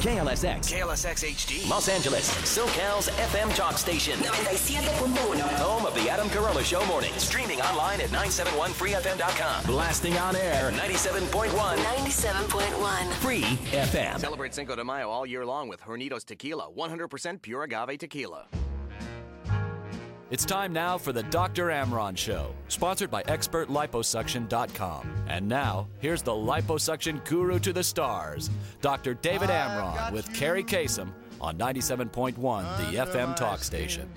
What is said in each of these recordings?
KLSX. KLSX HD. Los Angeles, SoCal's FM talk station. 97.1. Home of the Adam Carolla Show mornings. Streaming online at 971freefm.com. Blasting on air 97.1. 97.1. Free FM. Celebrate Cinco de Mayo all year long with Hornitos Tequila, 100% pure agave tequila. It's time now for the Dr. Amron Show, sponsored by ExpertLiposuction.com. And now, here's the liposuction guru to the stars, Dr. David Amron with Carrie Kasem on 97.1, the FM talk station.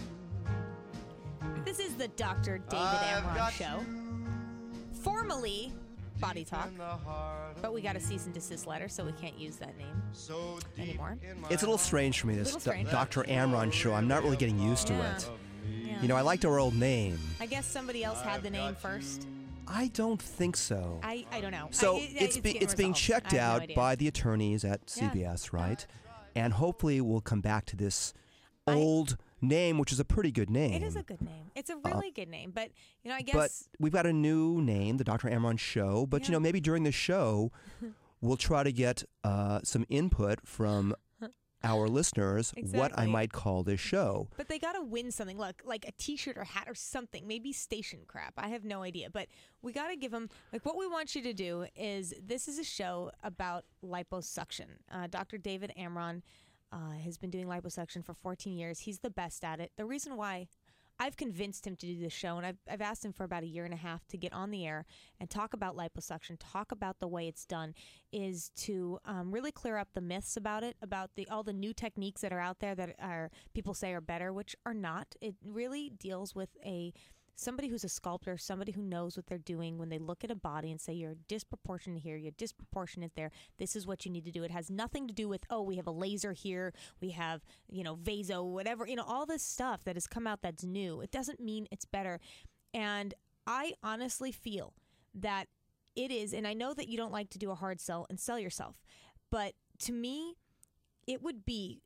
This is the Dr. David Amron Show. Formerly Body Talk, but we got a cease and desist letter, so we can't use that name anymore. It's a little strange for me, this strange. Dr. Amron Show. I'm not really getting used to it. Yeah. You know, I liked our old name. I guess somebody else had the name first. I don't think so. I don't know. So it's being checked out by the attorneys at Yeah. CBS, right? And hopefully we'll come back to this old name, which is a pretty good name. It is a good name. It's a really good name. But, you know, I guess... But we've got a new name, the Dr. Amron Show. But, you know, maybe during the show, we'll try to get some input from our listeners, what I might call this show. But they got to win something, like a T-shirt or hat or something, maybe station crap. I have no idea. But we got to give them, like, what we want you to do is, this is a show about liposuction. Dr. David Amron has been doing liposuction for 14 years. He's the best at it. The reason why I've convinced him to do this show, and I've asked him for about a year and a half to get on the air and talk about liposuction, talk about the way it's done, is to really clear up the myths about it, about all the new techniques that are out there that are people say are better, which are not. It really deals with somebody who's a sculptor, somebody who knows what they're doing when they look at a body and say, you're disproportionate here, you're disproportionate there, this is what you need to do. It has nothing to do with, we have a laser here, we have, vaso, whatever, all this stuff that has come out that's new. It doesn't mean it's better. And I honestly feel that it is, and I know that you don't like to do a hard sell and sell yourself, but to me, it would be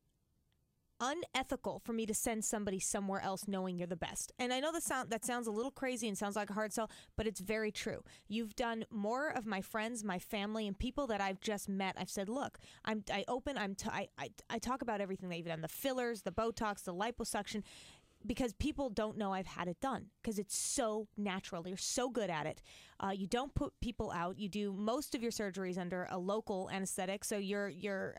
unethical for me to send somebody somewhere else knowing you're the best. And I know that sounds a little crazy and sounds like a hard sell, but it's very true. You've done more of my friends, my family, and people that I've just met. I've said, look, I talk about everything that you've done, the fillers, the Botox, the liposuction, because people don't know I've had it done because it's so natural. You're so good at it. You don't put people out. You do most of your surgeries under a local anesthetic. So your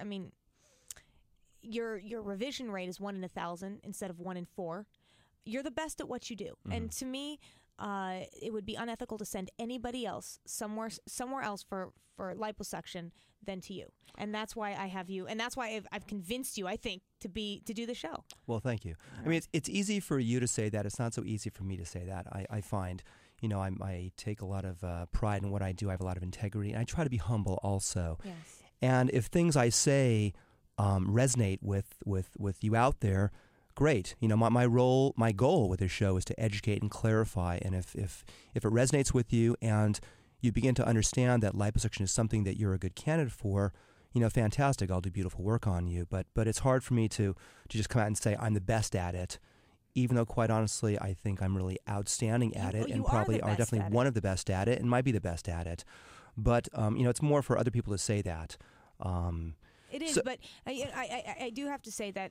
revision rate is 1 in 1,000 instead of 1 in 4. You're the best at what you do. Mm-hmm. And to me, it would be unethical to send anybody else somewhere else for liposuction than to you. And that's why I have you. And that's why I've convinced you, I think, to do the show. Well, thank you. I mean, it's easy for you to say that. It's not so easy for me to say that. I find, I take a lot of pride in what I do. I have a lot of integrity. And I try to be humble also. Yes. And if things I say resonate with you out there, great. My goal with this show is to educate and clarify. And if it resonates with you and you begin to understand that liposuction is something that you're a good candidate for, fantastic. I'll do beautiful work on you. But it's hard for me to just come out and say I'm the best at it, even though quite honestly I think I'm really outstanding at it, and probably are definitely one of the best at it, and might be the best at it. But it's more for other people to say that. It is, but I do have to say that,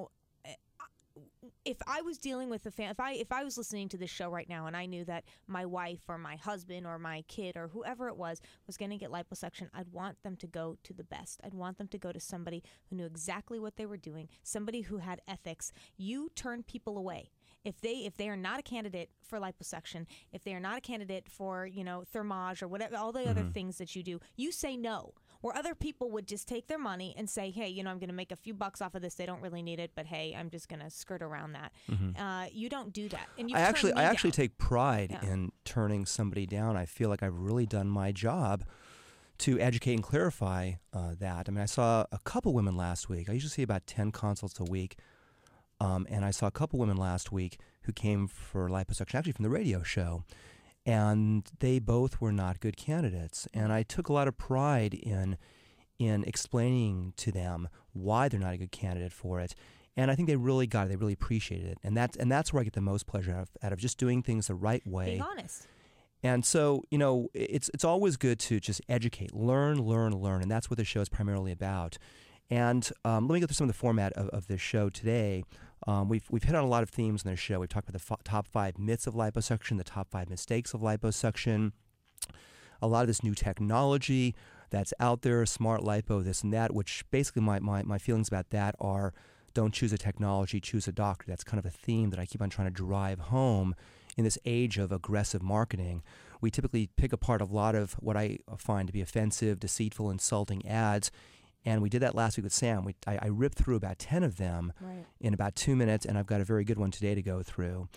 if I was dealing with if I was listening to this show right now and I knew that my wife or my husband or my kid or whoever it was going to get liposuction, I'd want them to go to the best. I'd want them to go to somebody who knew exactly what they were doing, somebody who had ethics. You turn people away. If they are not a candidate for liposuction, if they are not a candidate for, thermage or whatever, all the other things that you do, you say no. Where other people would just take their money and say, hey, I'm going to make a few bucks off of this. They don't really need it, but hey, I'm just going to skirt around that. Mm-hmm. You don't do that. And I actually take pride in turning somebody down. I feel like I've really done my job to educate and clarify that. I mean, I saw a couple women last week. I usually see about 10 consults a week. And I saw a couple women last week who came for liposuction, actually from the radio show, and they both were not good candidates. And I took a lot of pride in explaining to them why they're not a good candidate for it. And I think they really got it. They really appreciated it. And that's where I get the most pleasure out of just doing things the right way. Being honest. And so, it's always good to just educate, learn, and that's what the show is primarily about. And let me go through some of the format of this show today. We've hit on a lot of themes in this show. We've talked about the top 5 myths of liposuction, the top 5 mistakes of liposuction, a lot of this new technology that's out there, smart lipo, this and that, which basically my feelings about that are don't choose a technology, choose a doctor. That's kind of a theme that I keep on trying to drive home in this age of aggressive marketing. We typically pick apart a lot of what I find to be offensive, deceitful, insulting ads. And we did that last week with Sam. I ripped through about 10 of them in about 2 minutes, and I've got a very good one today to go through.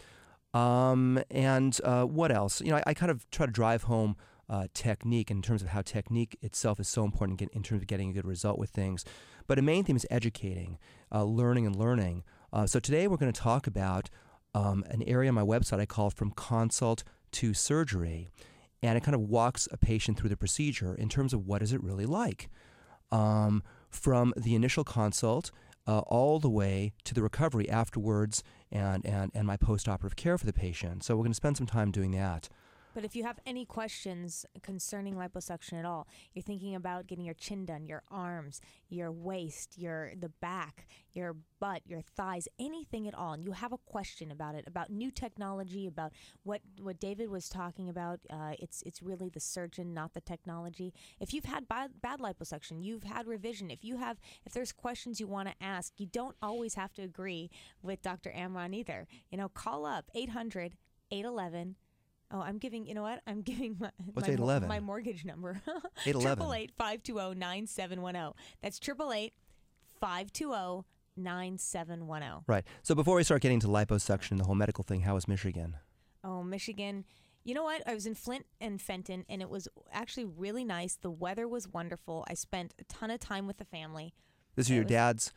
What else? I kind of try to drive home technique in terms of how technique itself is so important in terms of getting a good result with things. But a main theme is educating, learning and learning. So today we're going to talk about an area on my website I call From Consult to Surgery. And it kind of walks a patient through the procedure in terms of what is it really like. From the initial consult all the way to the recovery afterwards and my post-operative care for the patient. So we're going to spend some time doing that. But if you have any questions concerning liposuction at all, you're thinking about getting your chin done, your arms, your waist, the back, your butt, your thighs, anything at all, and you have a question about it, about new technology, about what David was talking about, it's really the surgeon, not the technology. If you've had bad liposuction, you've had revision, if there's questions you want to ask, you don't always have to agree with Dr. Amron either. Call up 800-811. Oh, I'm giving my mortgage number. 888-520-9710. That's 888-520-9710. Right. So before we start getting to liposuction, the whole medical thing, how was Michigan? Oh, Michigan. You know what? I was in Flint and Fenton, and it was actually really nice. The weather was wonderful. I spent a ton of time with the family. This is your dad's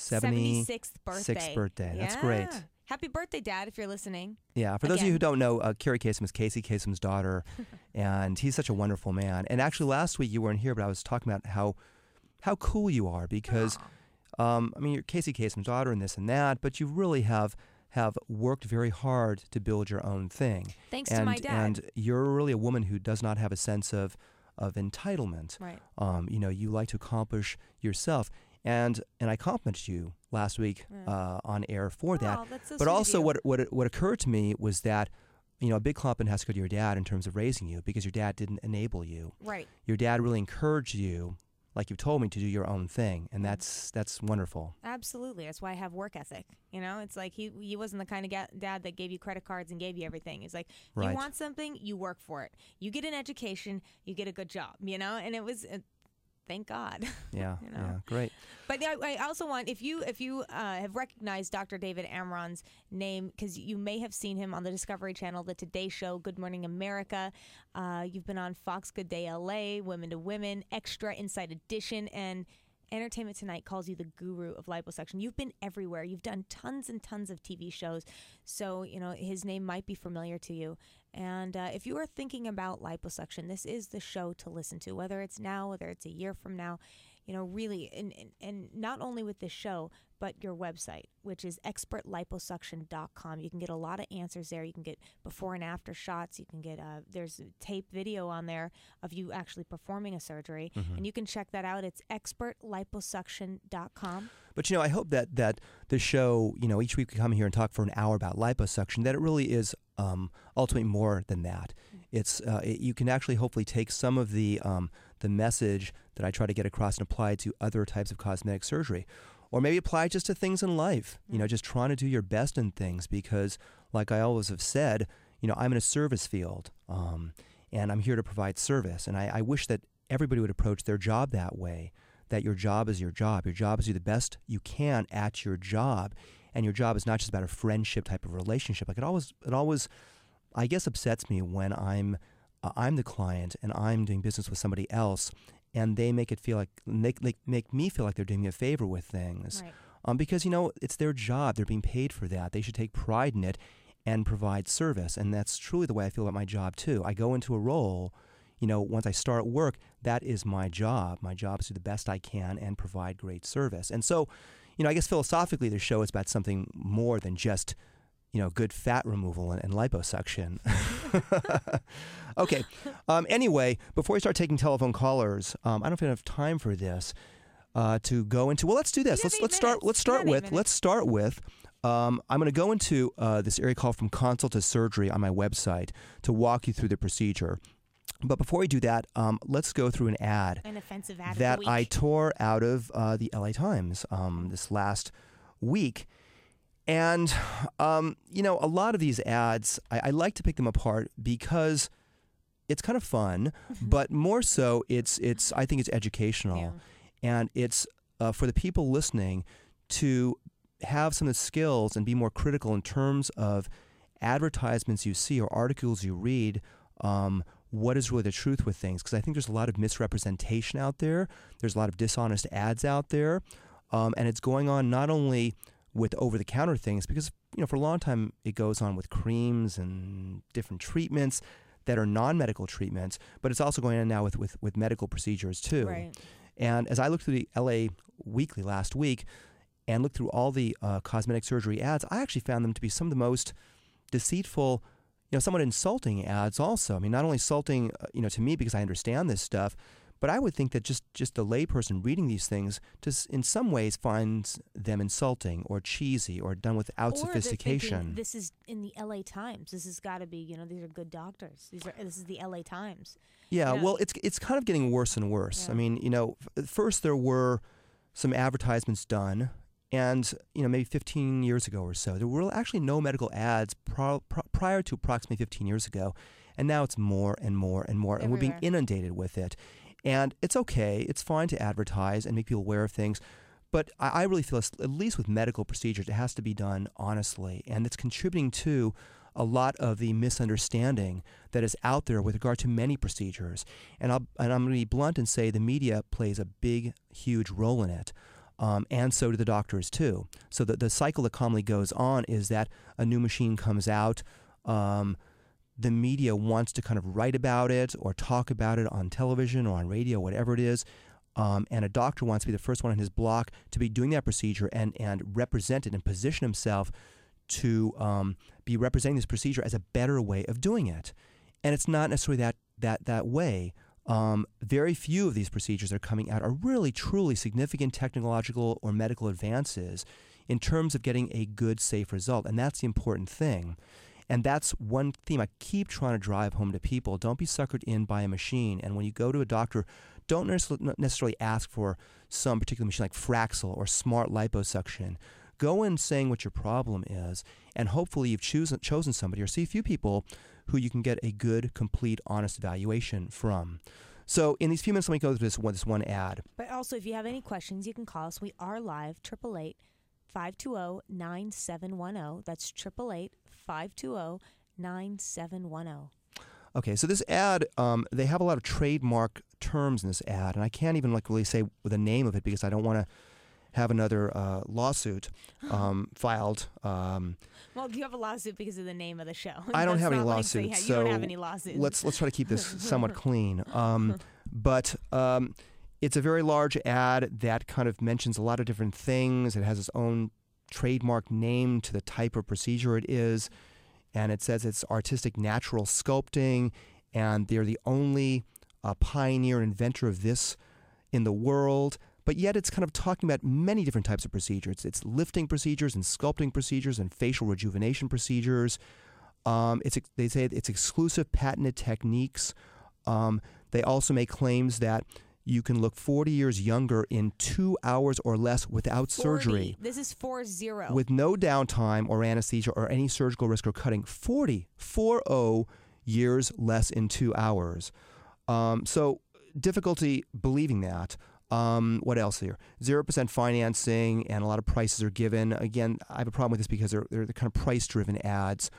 76th birthday. 6th birthday. That's great. Happy birthday, Dad, if you're listening. Yeah, for those of you who don't know, Carrie Kasem is Casey Kasem's daughter, and he's such a wonderful man. And actually, last week you weren't here, but I was talking about how cool you are because, you're Casey Kasem's daughter and this and that, but you really have worked very hard to build your own thing. Thanks to my dad. And you're really a woman who does not have a sense of entitlement. Right. You like to accomplish yourself. And I complimented you last week on air for that. That's so but sweet also of you. what occurred to me was that, a big compliment has to go to your dad in terms of raising you because your dad didn't enable you. Right. Your dad really encouraged you, like you've told me, to do your own thing, and that's wonderful. Absolutely. That's why I have work ethic. It's like he wasn't the kind of dad that gave you credit cards and gave you everything. It's like, you want something, you work for it. You get an education, you get a good job, and it was... Thank God. Yeah, yeah, great. But I also want, if you have recognized Dr. David Amron's name, because you may have seen him on the Discovery Channel, the Today Show, Good Morning America. You've been on Fox Good Day LA, Women to Women, Extra, Inside Edition, and Entertainment Tonight calls you the guru of liposuction. You've been everywhere. You've done tons and tons of TV shows. So, his name might be familiar to you. And if you are thinking about liposuction, this is the show to listen to, whether it's now, whether it's a year from now. Really, and not only with this show, but your website, which is expertliposuction.com. You can get a lot of answers there. You can get before and after shots. You can get, there's a tape video on there of you actually performing a surgery, and you can check that out. It's expertliposuction.com. But, I hope that the show, each week we come here and talk for an hour about liposuction, that it really is ultimately more than that. It's you can actually hopefully take some of the message that I try to get across and apply to other types of cosmetic surgery. Or maybe apply it just to things in life, just trying to do your best in things because, like I always have said, I'm in a service field and I'm here to provide service. And I wish that everybody would approach their job that way, that your job is your job. Your job is to do the best you can at your job. And your job is not just about a friendship type of relationship. Like it always, I guess, upsets me when I'm the client and I'm doing business with somebody else and they make it feel like make me feel like they're doing me a favor with things, right. Because it's their job. They're being paid for that. They should take pride in it and provide service. And that's truly the way I feel about my job too. I go into a role, once I start work, that is my job. My job is to do the best I can and provide great service. And so, I guess philosophically, the show is about something more than just good fat removal and liposuction. Okay. Anyway, before we start taking telephone callers, I don't know if we have time for this. to go into. Well, let's do this. Let's start with. I'm going to go into this area called From Consult to Surgery on my website to walk you through the procedure. But before we do that, let's go through an offensive ad that of the week. I tore out of the LA Times this last week. And, a lot of these ads, I like to pick them apart because it's kind of fun, but more so I think it's educational. Yeah. And it's for the people listening to have some of the skills and be more critical in terms of advertisements you see or articles you read, what is really the truth with things. Because I think there's a lot of misrepresentation out there. There's a lot of dishonest ads out there. And it's going on not only with over-the-counter things, because for a long time it goes on with creams and different treatments that are non-medical treatments, but it's also going on now with medical procedures too. Right. And as I looked through the LA Weekly last week and looked through all the cosmetic surgery ads, I actually found them to be some of the most deceitful, somewhat insulting ads also. I mean, not only insulting, to me because I understand this stuff, but I would think that just the layperson reading these things just in some ways finds them insulting or cheesy or done without sophistication. This is in the LA Times. This has got to be, these are good doctors. This is the LA Times. Yeah, well, it's kind of getting worse and worse. Yeah. I mean, first there were some advertisements done, and maybe 15 years ago or so, there were actually no medical ads prior to approximately 15 years ago, and now it's more and more and more, and we're being inundated with it. And it's okay, it's fine to advertise and make people aware of things, but I really feel, at least with medical procedures, it has to be done honestly, and it's contributing to a lot of the misunderstanding that is out there with regard to many procedures. And I'm going to be blunt and say the media plays a big, huge role in it. And so do the doctors too. So the cycle that commonly goes on is that a new machine comes out, the media wants to kind of write about it or talk about it on television or on radio, whatever it is, and a doctor wants to be the first one on his block to be doing that procedure and represent it and position himself to be representing this procedure as a better way of doing it. And it's not necessarily that way. Very few of these procedures that are coming out are really, truly significant technological or medical advances in terms of getting a good, safe result. And that's the important thing. And that's one theme I keep trying to drive home to people. Don't be suckered in by a machine. And when you go to a doctor, don't necessarily ask for some particular machine like Fraxel or smart liposuction. Go in saying what your problem is, and hopefully you've chosen somebody or see a few people who you can get a good, complete, honest evaluation from. So in these few minutes, let me go through this one ad. But also, if you have any questions, you can call us. We are live, 888-520-9710. That's 888-520-9710. Okay, so this ad, they have a lot of trademark terms in this ad, and I can't even really say the name of it because I don't want to have another lawsuit filed. Well, you have a lawsuit because of the name of the show. I don't have any lawsuits. You don't have any lawsuits. Let's try to keep this somewhat clean. But it's a very large ad that kind of mentions a lot of different things. It has its own trademark name to the type of procedure it is. And it says it's artistic natural sculpting, and they're the only pioneer and inventor of this in the world. But yet it's kind of talking about many different types of procedures. It's lifting procedures and sculpting procedures and facial rejuvenation procedures. They say it's exclusive patented techniques. They also make claims that you can look 40 years younger in 2 hours or less without 40. surgery. This is 40. With no downtime or anesthesia or any surgical risk or cutting. 40 years less in 2 hours. So difficulty believing that. What else here? 0% financing, and a lot of prices are given. Again, I have a problem with this because they're the kind of price-driven ads.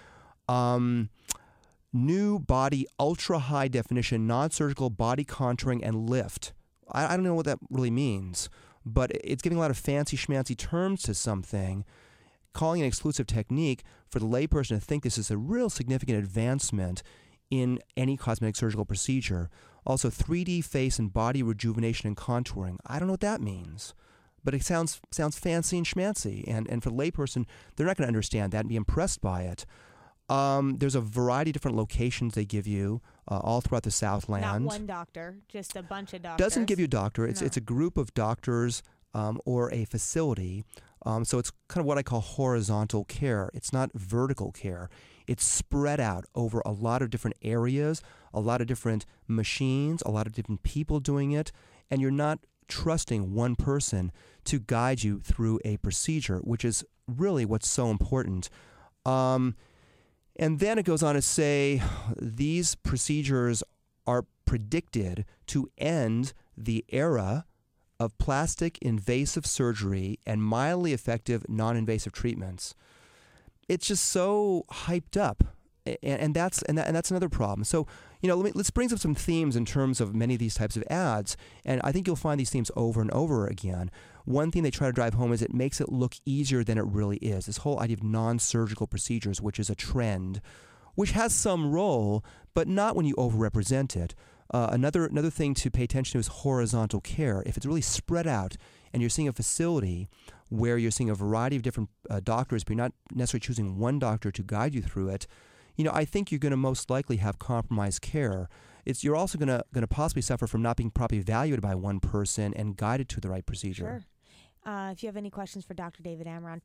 New body, ultra-high definition, non-surgical body contouring and lift. I don't know what that really means, but it's giving a lot of fancy schmancy terms to something, calling it an exclusive technique for the layperson to think this is a real significant advancement in any cosmetic surgical procedure. Also, 3D face and body rejuvenation and contouring. I don't know what that means, but it sounds fancy and schmancy. And for the layperson, they're not going to understand that and be impressed by it. There's a variety of different locations they give you all throughout the Southland. Not one doctor, just a bunch of doctors. Doesn't give you a doctor. It's No. a group of doctors or a facility. So it's kind of what I call horizontal care. It's not vertical care. It's spread out over a lot of different areas, a lot of different machines, a lot of different people doing it, and you're not trusting one person to guide you through a procedure, which is really what's so important. And then it goes on to say these procedures are predicted to end the era of plastic invasive surgery and mildly effective non-invasive treatments. It's just so hyped up, and that's another problem. So, let's bring up some themes in terms of many of these types of ads, and I think you'll find these themes over and over again. One thing they try to drive home is it makes it look easier than it really is. This whole idea of non-surgical procedures, which is a trend, which has some role, but not when you overrepresent it. Another thing to pay attention to is horizontal care. If it's really spread out and you're seeing a facility where you're seeing a variety of different doctors, but you're not necessarily choosing one doctor to guide you through it, I think you're going to most likely have compromised care. You're also going to possibly suffer from not being properly evaluated by one person and guided to the right procedure. Sure. If you have any questions for Dr. David Amron,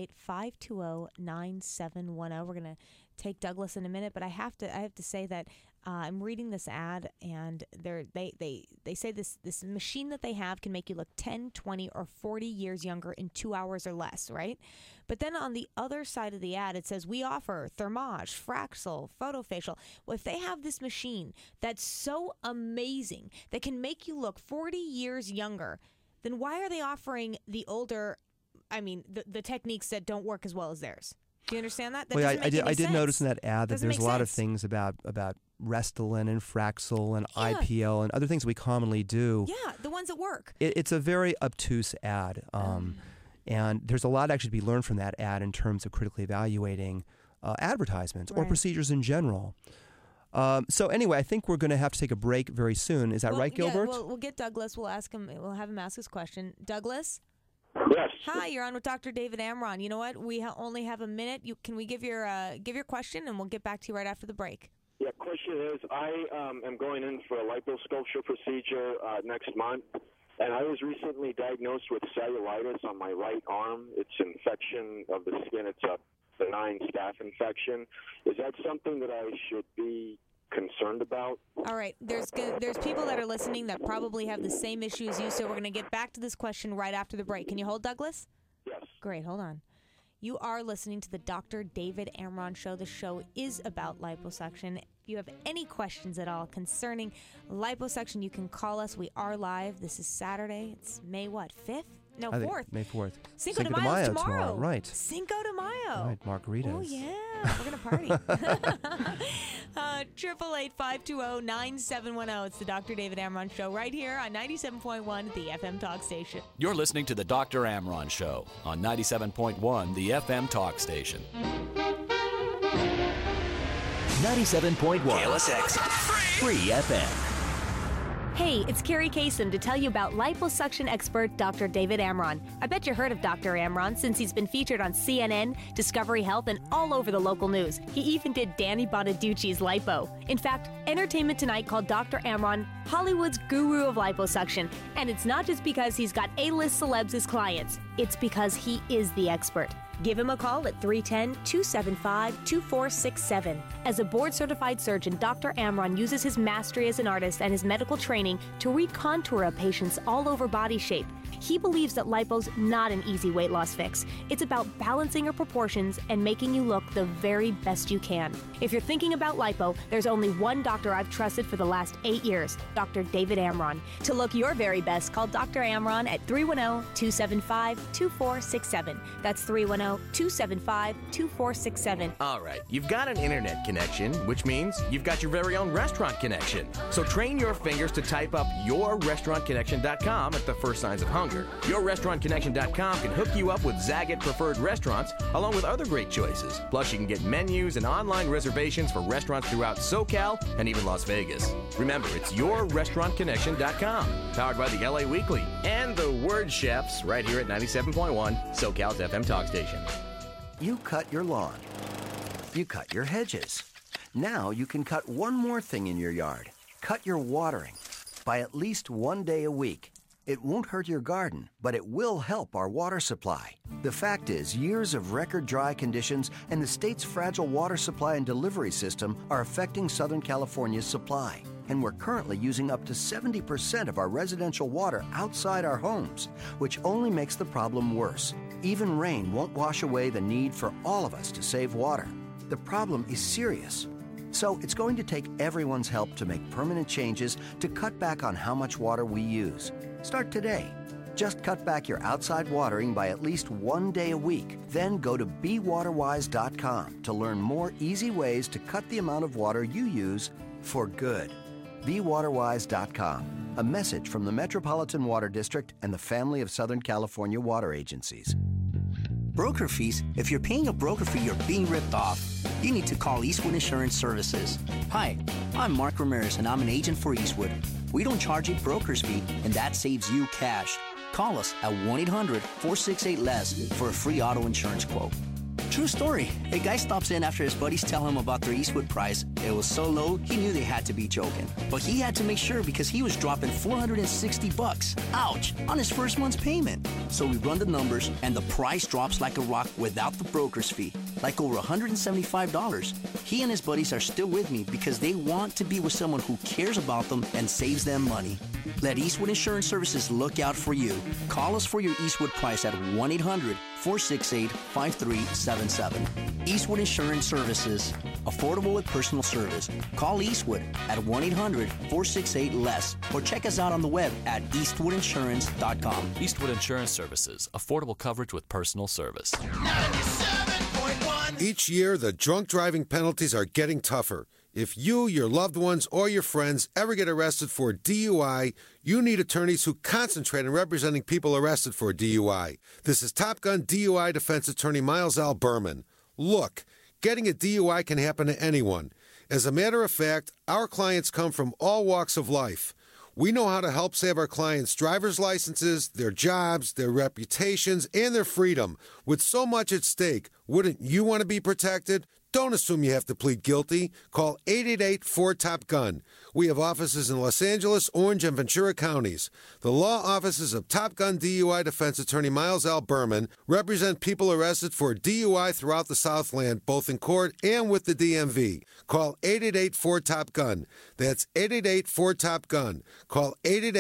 888-520-9710. We're going to take Douglas in a minute, but I have to say that I'm reading this ad, and they say this machine that they have can make you look 10, 20, or 40 years younger in 2 hours or less, right? But then on the other side of the ad, it says, we offer Thermage, Fraxel, Photofacial. Well, if they have this machine that's so amazing that can make you look 40 years younger, then why are they offering the techniques that don't work as well as theirs? Do you understand that? Well, I did notice in that ad that there's a lot of sense. things about Restylane and Fraxel and Yeah. IPL and other things that we commonly do. Yeah, the ones that work. It's a very obtuse ad, and there's a lot actually to be learned from that ad in terms of critically evaluating advertisements or Right. procedures in general. So anyway, I think we're going to have to take a break very soon. Is that right, Gilbert? Yeah, we'll get Douglas. We'll ask him. We'll have him ask his question. Douglas? Yes. Hi, you're on with Dr. David Amron. You know what? We only have a minute. Can we give your question, and we'll get back to you right after the break. Yeah, question is, I am going in for a liposculpture procedure next month, and I was recently diagnosed with cellulitis on my right arm. It's infection of the skin. It's a benign staph infection. Is that something that I should be concerned about? All right. There's people that are listening that probably have the same issue as you, so we're going to get back to this question right after the break. Can you hold, Douglas? Yes. Great. Hold on. You are listening to the Dr. David Amron Show. The show is about liposuction. If you have any questions at all concerning liposuction, you can call us. We are live. This is Saturday. It's May 5th? No, I think 4th. May 4th. Cinco de Mayo tomorrow. Right. Cinco de Mayo. Right, margaritas. Oh, yeah. We're going to party. 888-520-9710. It's the Dr. David Amron Show right here on 97.1, the FM Talk Station. You're listening to the Dr. Amron Show on 97.1, the FM Talk Station. 97.1 KLSX Free FM. Hey, it's Carrie Kasem to tell you about liposuction expert Dr. David Amron. I bet you heard of Dr. Amron since he's been featured on CNN, Discovery Health, and all over the local news. He even did Danny Bonaducci's lipo. In fact, Entertainment Tonight called Dr. Amron Hollywood's guru of liposuction. And it's not just because he's got A-list celebs as clients. It's because he is the expert. Give him a call at 310-275-2467. As a board-certified surgeon, Dr. Amron uses his mastery as an artist and his medical training to recontour a patient's all-over body shape. He believes that lipo's not an easy weight loss fix. It's about balancing your proportions and making you look the very best you can. If you're thinking about lipo, there's only one doctor I've trusted for the last 8 years, Dr. David Amron. To look your very best, call Dr. Amron at 310-275-2467. That's 310-275-2467. All right, you've got an internet connection, which means you've got your very own restaurant connection. So train your fingers to type up yourrestaurantconnection.com at the first signs of hunger. Yourrestaurantconnection.com can hook you up with Zagat preferred restaurants, along with other great choices. Plus, you can get menus and online reservations for restaurants throughout SoCal and even Las Vegas. Remember, it's yourrestaurantconnection.com, powered by the LA Weekly and the Word Chefs right here at 97.1 SoCal's FM Talk Station. You cut your lawn. You cut your hedges. Now you can cut one more thing in your yard. Cut your watering by at least 1 day a week. It won't hurt your garden, but it will help our water supply. The fact is, years of record dry conditions and the state's fragile water supply and delivery system are affecting Southern California's supply. And we're currently using up to 70% of our residential water outside our homes, which only makes the problem worse. Even rain won't wash away the need for all of us to save water. The problem is serious. So it's going to take everyone's help to make permanent changes to cut back on how much water we use. Start today. Just cut back your outside watering by at least 1 day a week. Then go to BeWaterWise.com to learn more easy ways to cut the amount of water you use for good. BeWaterWise.com. A message from the Metropolitan Water District and the family of Southern California water agencies. Broker fees? If you're paying a broker fee, you're being ripped off. You need to call Eastwood Insurance Services. Hi, I'm Mark Ramirez, and I'm an agent for Eastwood. We don't charge a broker's fee, and that saves you cash. Call us at 1-800-468-LESS for a free auto insurance quote. True story. A guy stops in after his buddies tell him about their Eastwood price. It was so low, he knew they had to be joking. But he had to make sure because he was dropping $460. Ouch! On his first month's payment. So we run the numbers, and the price drops like a rock without the broker's fee. Like over $175. He and his buddies are still with me because they want to be with someone who cares about them and saves them money. Let Eastwood Insurance Services look out for you. Call us for your Eastwood price at 1-800-468-5377. Eastwood Insurance Services. Affordable with personal service. Call Eastwood at 1-800-468-LESS or check us out on the web at eastwoodinsurance.com. Eastwood Insurance Services. Affordable coverage with personal service. 97.1. Each year, the drunk driving penalties are getting tougher. If you, your loved ones, or your friends ever get arrested for DUI, you need attorneys who concentrate on representing people arrested for DUI. This is Top Gun DUI defense attorney Miles L. Berman. Look, getting a DUI can happen to anyone. As a matter of fact, our clients come from all walks of life. We know how to help save our clients' driver's licenses, their jobs, their reputations, and their freedom. With so much at stake, wouldn't you want to be protected? Don't assume you have to plead guilty. Call 888-4TOP-GUN. We have offices in Los Angeles, Orange, and Ventura counties. The law offices of Top Gun DUI defense attorney Miles L. Berman represent people arrested for DUI throughout the Southland, both in court and with the DMV. Call 888-4TOP-GUN. That's 888-4TOP-GUN. Call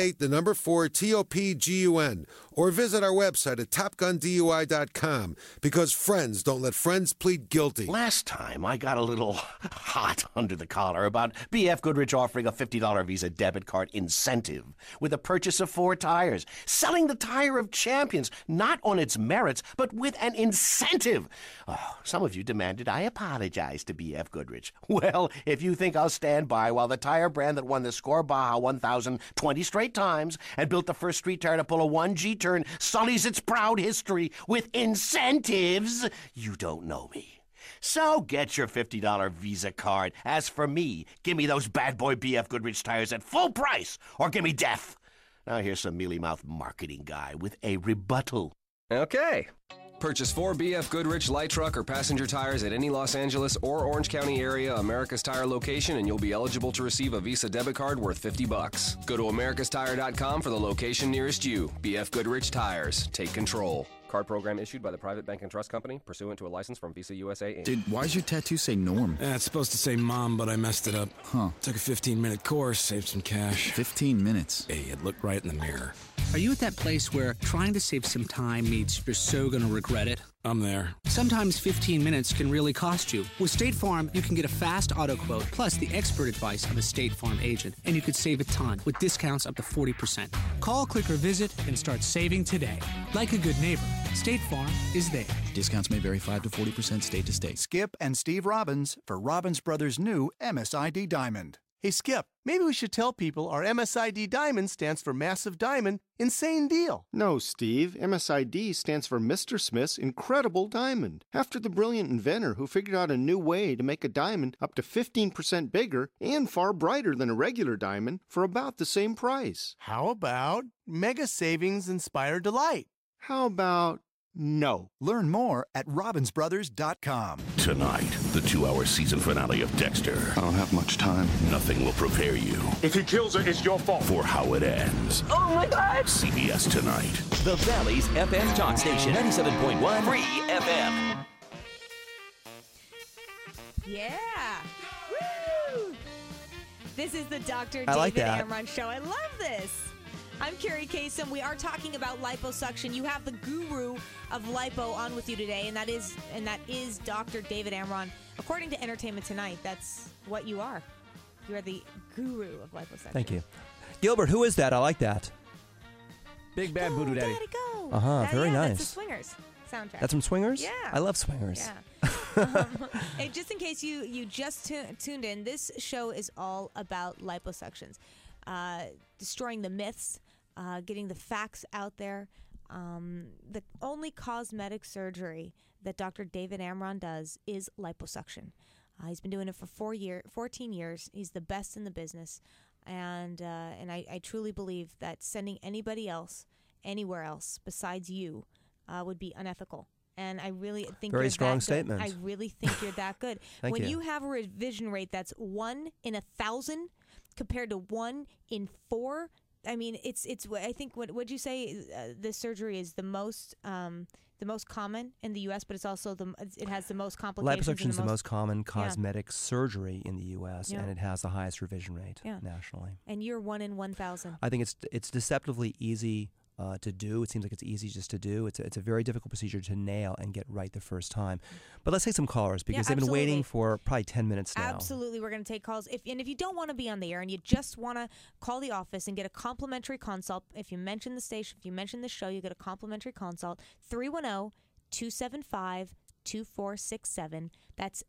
888-4-TOP-GUN. Or visit our website at TopGunDUI.com, because friends don't let friends plead guilty. Last time, I got a little hot under the collar about B.F. Goodrich offering a $50 Visa debit card incentive with a purchase of 4 tires, selling the tire of champions, not on its merits, but with an incentive. Oh, some of you demanded I apologize to B.F. Goodrich. Well, if you think I'll stand by while the tire brand that won the Score Baja 1,000 20 straight times and built the first street tire to pull a 1G turn sullies its proud history with incentives, you don't know me. So get your $50 Visa card. As for me, give me those bad boy B.F. Goodrich tires at full price, or give me death. Now here's some mealy-mouthed marketing guy with a rebuttal. Okay. Purchase 4 B.F. Goodrich light truck or passenger tires at any Los Angeles or Orange County area America's Tire location, and you'll be eligible to receive a Visa debit card worth $50. Go to americastire.com for the location nearest you. B.F. Goodrich Tires. Take control. Card program issued by the Private Bank and Trust Company, pursuant to a license from Visa USA, Inc. Dude, why's your tattoo say Norm? It's supposed to say Mom, but I messed it up. Huh. Took a 15-minute course, saved some cash. 15 minutes? Hey, it looked right in the mirror. Are you at that place where trying to save some time means you're so going to regret it? I'm there. Sometimes 15 minutes can really cost you. With State Farm, you can get a fast auto quote plus the expert advice of a State Farm agent, and you could save a ton with discounts up to 40%. Call, click, or visit and start saving today. Like a good neighbor, State Farm is there. Discounts may vary 5 to 40% state to state. Skip and Steve Robbins for Robbins Brothers' new MSID Diamond. Hey, Skip, maybe we should tell people our MSID Diamond stands for Massive Diamond Insane Deal. No, Steve. MSID stands for Mr. Smith's Incredible Diamond. After the brilliant inventor who figured out a new way to make a diamond up to 15% bigger and far brighter than a regular diamond for about the same price. How about Mega Savings Inspired Delight? How about No. Learn more at robinsbrothers.com. Tonight, the 2-hour season finale of Dexter. I don't have much time. Nothing will prepare you. If he kills her, it's your fault. For how it ends. Oh my God! CBS Tonight. The Valley's FM talk station, 97.1 Free FM. Yeah. Woo! This is the Dr. I like David that. Amron Show. I love this. I'm Carrie Kasem. We are talking about liposuction. You have the guru of lipo on with you today, and that is Dr. David Amron. According to Entertainment Tonight, that's what you are. You are the guru of liposuction. Thank you. Gilbert, who is that? I like that. Big Bad Voodoo Daddy. Uh-huh, very nice. That's the Swingers soundtrack. That's from Swingers? Yeah. I love Swingers. Yeah. Hey, just in case you just tuned in, this show is all about liposuctions. Destroying the myths, getting the facts out there. The only cosmetic surgery that Dr. David Amron does is liposuction. He's been doing it for 14 years. He's the best in the business. And I truly believe that sending anybody else anywhere else besides you would be unethical. And I really think Very you're strong that statement. good. I really think you're that good. Thank when you. you have a revision rate that's 1 in 1,000 compared to 1 in 4, I mean, it's. I think would you say this surgery is the most common in the U.S., but it's also it has the most complications. Liposuction is the most common cosmetic surgery in the U.S., Yeah. and it has the highest revision rate nationally. And you're 1 in 1,000. I think it's deceptively easy to do. It seems like it's easy just to do. It's a very difficult procedure to nail and get right the first time. But let's take some callers because they've been waiting for probably 10 minutes now. Absolutely, we're going to take calls. If you don't want to be on the air and you just want to call the office and get a complimentary consult, if you mention the station, if you mention the show, you get a complimentary consult. 310-275-2467. That's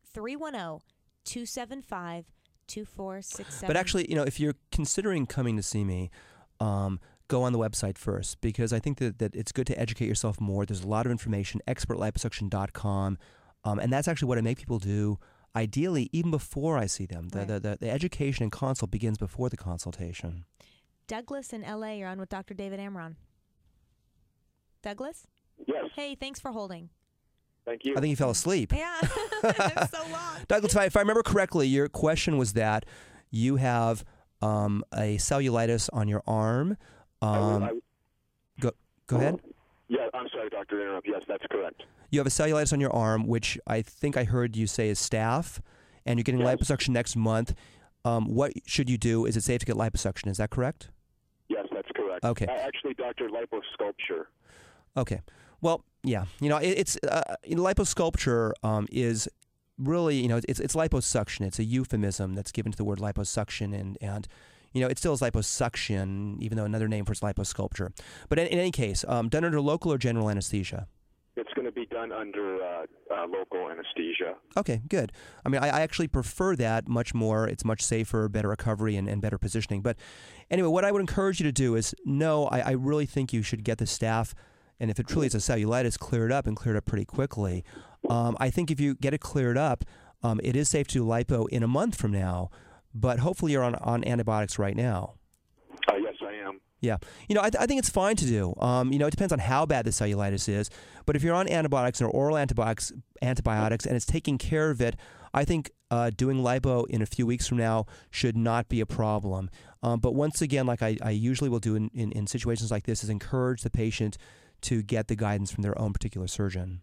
310-275-2467. But actually, if you're considering coming to see me, go on the website first because I think that it's good to educate yourself more. There's a lot of information, expertliposuction.com, and that's actually what I make people do, ideally, even before I see them. The education and consult begins before the consultation. Douglas in L.A., you're on with Dr. David Amron. Douglas? Yes. Hey, thanks for holding. Thank you. I think you fell asleep. Yeah, it's so long. Douglas, if I remember correctly, your question was that you have a cellulitis on your arm. Go ahead. Yeah, I'm sorry, Dr. Interrupt. Yes, that's correct. You have a cellulitis on your arm, which I think I heard you say is staph, and you're getting liposuction next month. What should you do? Is it safe to get liposuction? Is that correct? Yes, that's correct. Okay. Actually, Dr. Liposculpture. Okay. Well, yeah. It's liposculpture is really, it's liposuction. It's a euphemism that's given to the word liposuction, and it still is liposuction, even though another name for it's liposculpture. But in any case, done under local or general anesthesia? It's going to be done under local anesthesia. Okay, good. I mean, I actually prefer that much more. It's much safer, better recovery, and better positioning. But anyway, what I would encourage you to do is, I really think you should get the staph, and if it truly is a cellulitis, clear it up and clear it up pretty quickly. I think if you get it cleared up, it is safe to do lipo in a month from now, but hopefully you're on antibiotics right now. Yes, I am. Yeah. I think it's fine to do. It depends on how bad the cellulitis is. But if you're on antibiotics or oral antibiotics and it's taking care of it, I think doing lipo in a few weeks from now should not be a problem. But once again, like I usually will do in situations like this, is encourage the patient to get the guidance from their own particular surgeon.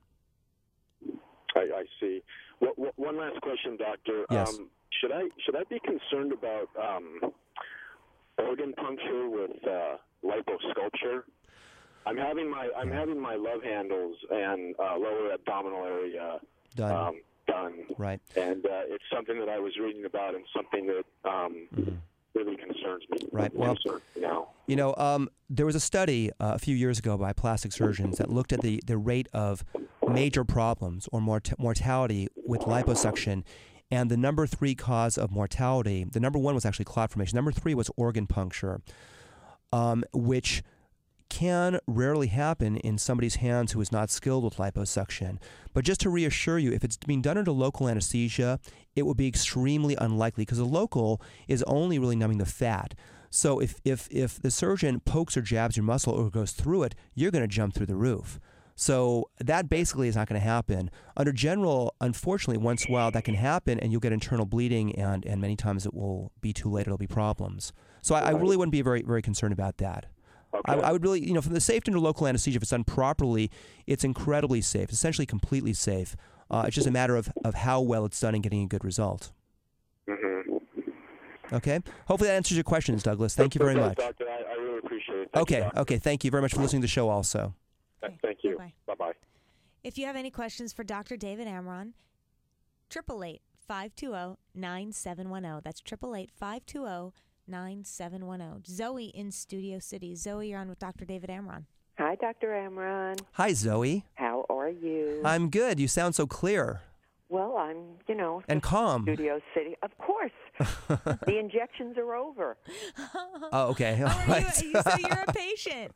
I see. One last question, Doctor. Yes. Should I be concerned about organ puncture with liposculpture? I'm having my love handles and lower abdominal area done. Right. And it's something that I was reading about and something that really concerns me. Right. Well, there was a study a few years ago by plastic surgeons that looked at the rate of major problems or mortality with liposuction. And the number 3 cause of mortality, the number 1 was actually clot formation. Number 3 was organ puncture, which can rarely happen in somebody's hands who is not skilled with liposuction. But just to reassure you, if it's being done under local anesthesia, it would be extremely unlikely because the local is only really numbing the fat. So if the surgeon pokes or jabs your muscle or goes through it, you're going to jump through the roof. So that basically is not going to happen. Under general, unfortunately, once in a while that can happen, and you'll get internal bleeding, and many times it will be too late. It'll be problems. So I really wouldn't be very, very concerned about that. Okay. I would really, from the safe under local anesthesia, if it's done properly, it's incredibly safe, essentially completely safe. It's just a matter of how well it's done and getting a good result. Mm-hmm. Okay? Hopefully that answers your questions, Douglas. Thank you very much. Doctor, I really appreciate it. Okay. Thank you very much for listening to the show also. Thank you. Bye-bye. If you have any questions for Dr. David Amron, 888-520-9710. That's 888-520-9710. Zoe in Studio City. Zoe, you're on with Dr. David Amron. Hi, Dr. Amron. Hi, Zoe. How are you? I'm good. You sound so clear. Well, I'm, and calm. Studio City. Of course. The injections are over. Oh, okay. All right. So you're a patient.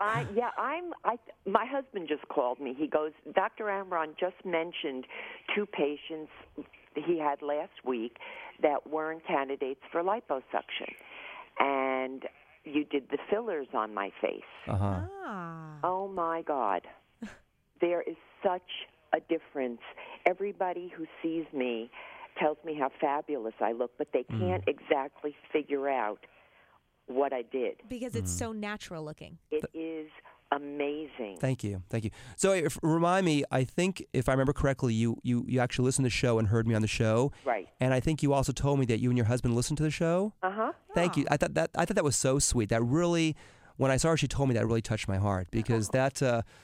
My husband just called me. He goes, Dr. Amron just mentioned 2 patients he had last week that weren't candidates for liposuction. And you did the fillers on my face. Uh-huh. Oh, my God. There is such a difference. Everybody who sees me tells me how fabulous I look, but they can't exactly figure out what I did. Because it's so natural looking. It is amazing. Thank you. So remind me, I think if I remember correctly, you actually listened to the show and heard me on the show. Right. And I think you also told me that you and your husband listened to the show. Uh-huh. Thank you. I thought that was so sweet. That really, when I saw her, she told me that really touched my heart because that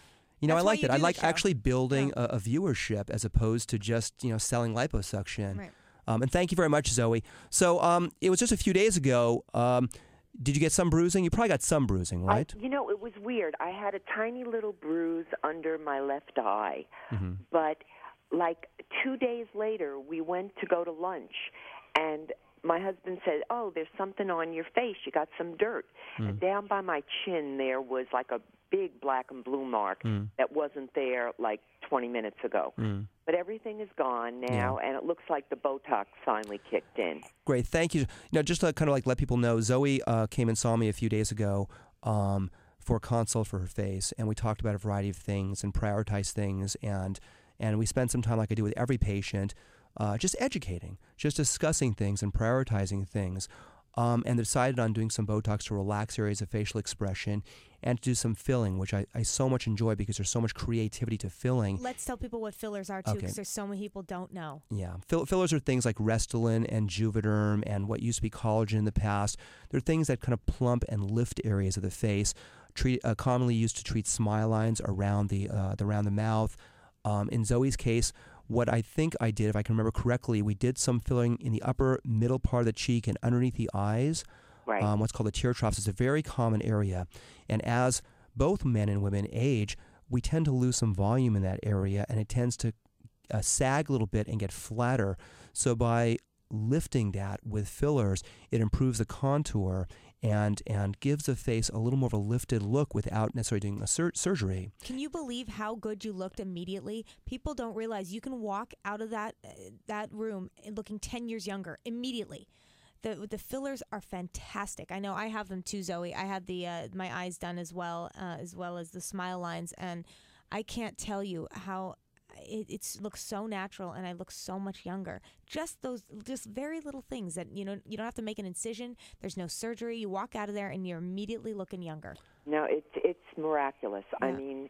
I like that. I like actually building a viewership as opposed to just selling liposuction. Right. And thank you very much, Zoe. So it was just a few days ago. Did you get some bruising? You probably got some bruising, right? It was weird. I had a tiny little bruise under my left eye, but like 2 days later, we went to go to lunch, and my husband said, "Oh, there's something on your face. You got some dirt." And down by my chin, there was like a big black and blue mark that wasn't there like 20 minutes ago. But everything is gone now, and it looks like the Botox finally kicked in. Great, thank you. Now, just to kind of like let people know, Zoe came and saw me a few days ago for a consult for her face, and we talked about a variety of things and prioritized things, and we spent some time, like I do with every patient, just educating, just discussing things and prioritizing things, and decided on doing some Botox to relax areas of facial expression and to do some filling, which I so much enjoy because there's so much creativity to filling. Let's tell people what fillers are, too, because there's so many people don't know. Yeah. Fillers are things like Restylane and Juvederm and what used to be collagen in the past. They're things that kind of plump and lift areas of the face, commonly used to treat smile lines around the mouth. In Zoe's case, what I think I did, if I can remember correctly, we did some filling in the upper middle part of the cheek and underneath the eyes. Right. What's called the tear troughs. It's a very common area. And as both men and women age, we tend to lose some volume in that area, and it tends to sag a little bit and get flatter. So by lifting that with fillers, it improves the contour and gives the face a little more of a lifted look without necessarily doing a surgery. Can you believe how good you looked immediately? People don't realize you can walk out of that room looking 10 years younger immediately. The fillers are fantastic. I know I have them too, Zoe. I had my eyes done as well as the smile lines, and I can't tell you how it looks so natural, and I look so much younger. Just very little things that you don't have to make an incision. There's no surgery. You walk out of there and you're immediately looking younger. No, it's miraculous. Yeah. I mean,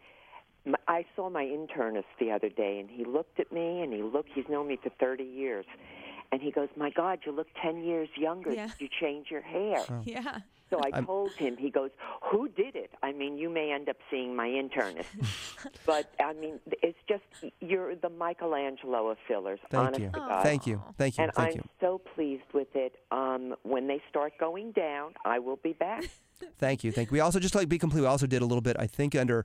I saw my internist the other day, and he looked at me, and he's known me for 30 years. And he goes, "My God, you look 10 years younger. Yeah. Did you change your hair?" Oh. Yeah. So I told him, he goes, "Who did it?" I mean, you may end up seeing my internist. But, I mean, it's just, you're the Michelangelo of fillers, honest to God. Thank you. And I'm so pleased with it. When they start going down, I will be back. Thank you. We also, just to be complete, we also did a little bit, I think, under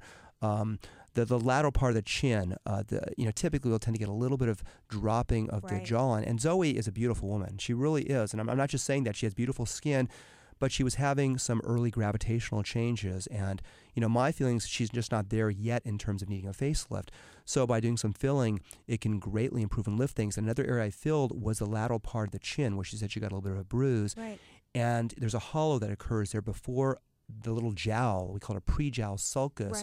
the lateral part of the chin. Typically we'll tend to get a little bit of dropping of the jawline. And Zoe is a beautiful woman. She really is. And I'm not just saying that. She has beautiful skin, but she was having some early gravitational changes. And, my feelings, she's just not there yet in terms of needing a facelift. So by doing some filling, it can greatly improve and lift things. Another area I filled was the lateral part of the chin, where she said she got a little bit of a bruise. Right. And there's a hollow that occurs there before the little jowl. We call it a pre-jowl sulcus. Right.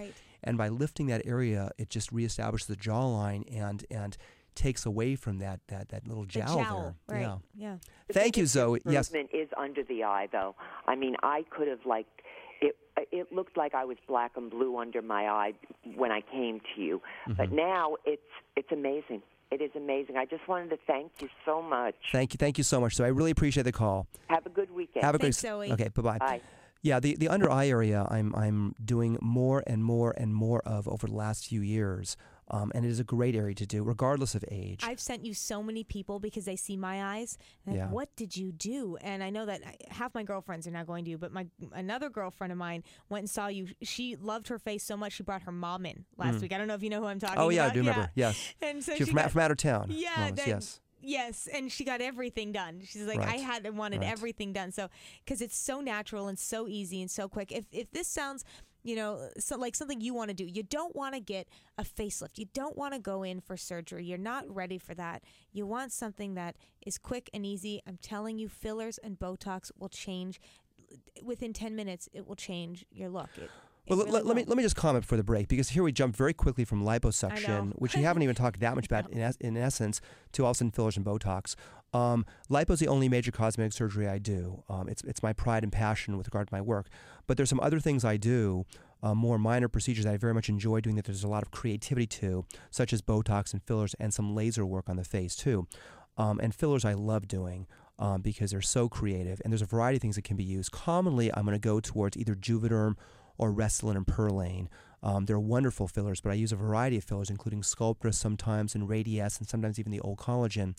And by lifting that area, it just reestablishes the jawline and takes away from that little jowl there. Right. Yeah. Thank you, Zoe. Yes. Movement is under the eye, though. I mean, I could have it looked like I was black and blue under my eye when I came to you, but now it's amazing. It is amazing. I just wanted to thank you so much. Thank you so much. So I really appreciate the call. Have a good weekend. Have a Thanks, great. Zoe. Okay. Bye. Bye. Yeah, the under eye area I'm doing more and more and more of over the last few years. And it is a great area to do, regardless of age. I've sent you so many people because they see my eyes. And like, what did you do? And I know that half my girlfriends are not going to, but another girlfriend of mine went and saw you. She loved her face so much she brought her mom in last week. I don't know if you know who I'm talking about. Oh yeah, I do remember. Yes. And so she's from out of town. Yeah. Yes. Yes, and she got everything done. She's like, Right. I wanted everything done. So, because it's so natural and so easy and so quick. If this sounds, like something you want to do, you don't want to get a facelift. You don't want to go in for surgery. You're not ready for that. You want something that is quick and easy. I'm telling you, fillers and Botox will change. Within 10 minutes, it will change your look. Well, let me just comment before the break, because here we jump very quickly from liposuction, which we haven't even talked that much about in essence, to all of a sudden fillers and Botox. Lipo is the only major cosmetic surgery I do. It's my pride and passion with regard to my work. But there's some other things I do, more minor procedures that I very much enjoy doing that there's a lot of creativity to, such as Botox and fillers and some laser work on the face too. And fillers I love doing. Because they're so creative, and there's a variety of things that can be used. Commonly, I'm going to go towards either Juvederm or Restylane and Perlane. They're wonderful fillers, but I use a variety of fillers, including Sculptra sometimes, and Radiesse, and sometimes even the old collagen.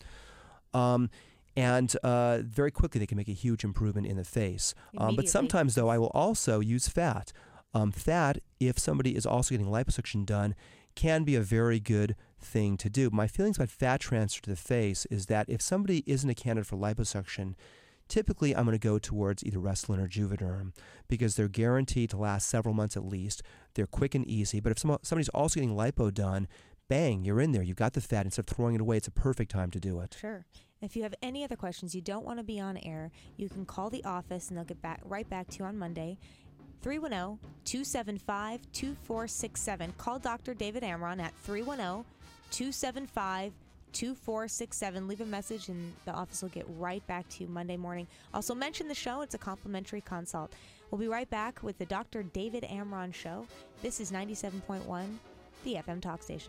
And very quickly, they can make a huge improvement in the face. But sometimes, though, I will also use fat. Fat, if somebody is also getting liposuction done, can be a very good thing to do. My feelings about fat transfer to the face is that if somebody isn't a candidate for liposuction, typically I'm going to go towards either Restylane or Juvederm because they're guaranteed to last several months at least. They're quick and easy. But if somebody's also getting lipo done, bang, you're in there. You've got the fat. Instead of throwing it away, it's a perfect time to do it. Sure. If you have any other questions, you don't want to be on air, you can call the office and they'll get right back to you on Monday. 310-275-2467. Call Dr. David Amron at 310-275-2467. Leave a message and the office will get right back to you Monday morning. Also mention the show. It's a complimentary consult. We'll be right back with the Dr. David Amron Show. This is 97.1, the FM talk station.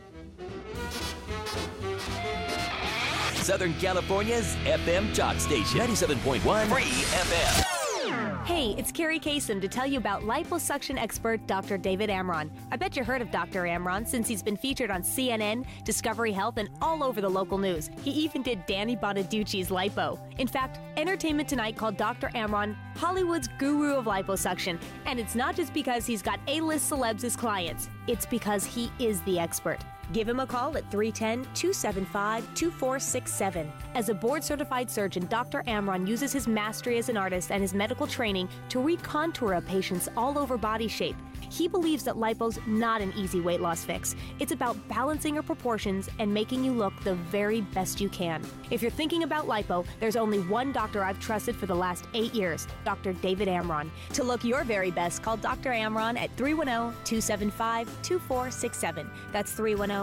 Southern California's FM talk station. 97.1 Free FM. Hey, it's Carrie Kasem to tell you about liposuction expert Dr. David Amron. I bet you heard of Dr. Amron since he's been featured on CNN, Discovery Health, and all over the local news. He even did Danny Bonaducci's lipo. In fact, Entertainment Tonight called Dr. Amron Hollywood's guru of liposuction. And it's not just because he's got A-list celebs as clients. It's because he is the expert. Give him a call at 310-275-2467. As a board-certified surgeon, Dr. Amron uses his mastery as an artist and his medical training to recontour a patient's all-over body shape. He believes that lipo's not an easy weight loss fix. It's about balancing your proportions and making you look the very best you can. If you're thinking about lipo, there's only one doctor I've trusted for the last 8 years, Dr. David Amron. To look your very best, call Dr. Amron at 310-275-2467. That's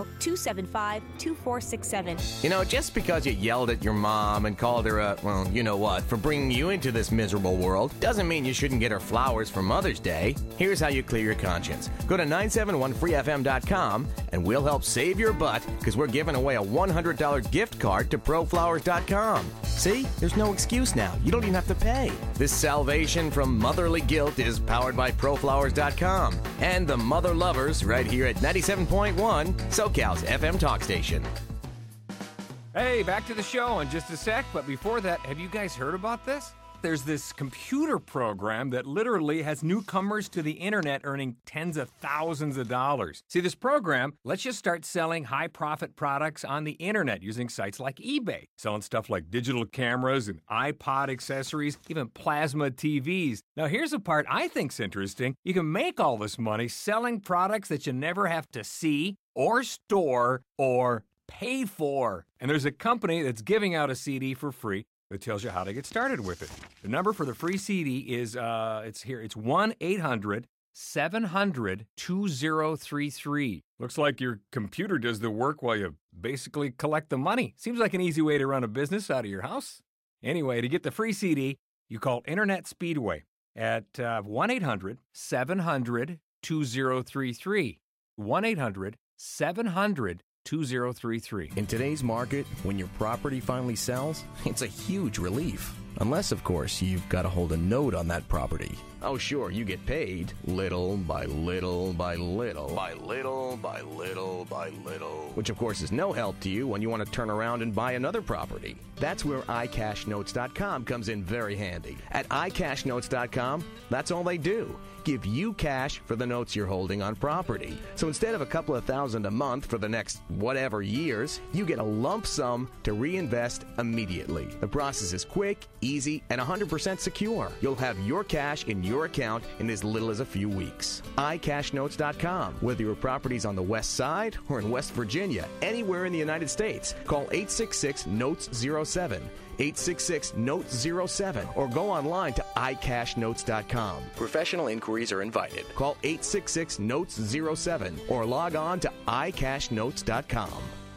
310-275-2467. You know, just because you yelled at your mom and called her a, well, you know what, for bringing you into this miserable world, doesn't mean you shouldn't get her flowers for Mother's Day. Here's how you clear your conscience. Go to 971freefm.com and we'll help save your butt because we're giving away a $100 gift card to proflowers.com. See? There's no excuse now. You don't even have to pay. This salvation from motherly guilt is powered by proflowers.com and the mother lovers right here at 97.1 SoCal's FM talk station. Hey, back to the show in just a sec, but before that, have you guys heard about this? There's this computer program that literally has newcomers to the internet earning tens of thousands of dollars. See, this program lets you start selling high-profit products on the internet using sites like eBay, selling stuff like digital cameras and iPod accessories, even plasma TVs. Now, here's the part I think's interesting. You can make all this money selling products that you never have to see or store or pay for. And there's a company that's giving out a CD for free that tells you how to get started with it. The number for the free CD is, it's here. It's 1-800 866-700-2033. Looks like your computer does the work while you basically collect the money. Seems like an easy way to run a business out of your house. Anyway, to get the free CD, you call Internet Speedway at 1-800-700-2033. 1-800-700-2033. In today's market, when your property finally sells, it's a huge relief. Unless, of course, you've got to hold a note on that property. Oh, sure, you get paid little by little by little. By little by little by little. Which, of course, is no help to you when you want to turn around and buy another property. That's where iCashNotes.com comes in very handy. At iCashNotes.com, that's all they do. Give you cash for the notes you're holding on property. So instead of a couple of $1,000 a month for the next whatever years, you get a lump sum to reinvest immediately. The process is quick, easy, and 100% secure. You'll have your cash in your account in as little as a few weeks. iCashNotes.com. Whether your property's on the West Side or in West Virginia, anywhere in the United States, call 866-NOTES-07. 866-NOTE-07 or go online to iCashNotes.com. Professional inquiries are invited. Call 866-NOTES-07 or log on to iCashNotes.com.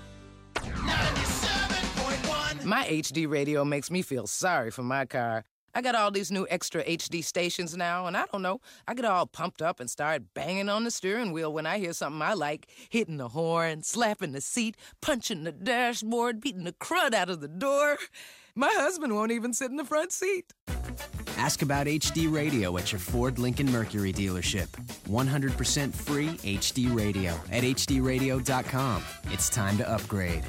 My HD radio makes me feel sorry for my car. I got all these new extra HD stations now, and I don't know, I get all pumped up and start banging on the steering wheel when I hear something I like, hitting the horn, slapping the seat, punching the dashboard, beating the crud out of the door. My husband won't even sit in the front seat. Ask about HD radio at your Ford Lincoln Mercury dealership. 100% free HD radio at hdradio.com. It's time to upgrade.